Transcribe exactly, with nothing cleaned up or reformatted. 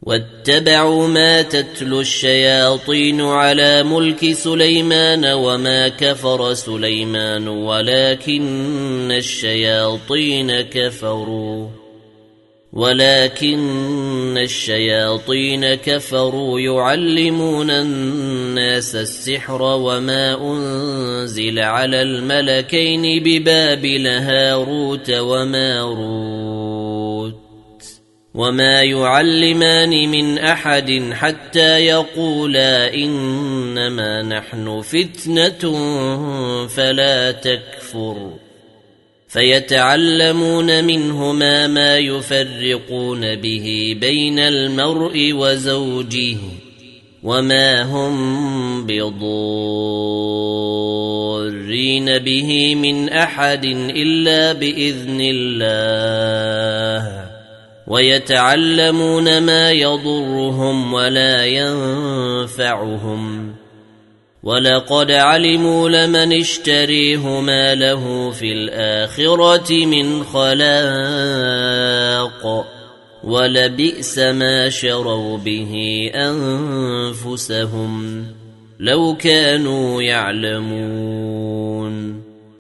واتبعوا ما تتلو الشياطين على ملك سليمان وما كفر سليمان ولكن الشياطين كفروا ولكن الشياطين كفروا يعلمون الناس السحر وما أنزل على الملكين ببابل هاروت وماروت وما يعلمان من أحد حتى يقولا إنما نحن فتنة فلا تكفر فيتعلمون منهما ما يفرقون به بين المرء وزوجه وما هم بضارين به من أحد إلا بإذن الله ويتعلمون ما يضرهم ولا ينفعهم ولقد علموا لمن اشتريه ما له في الآخرة من خلاق ولبئس ما شروا به أنفسهم لو كانوا يعلمون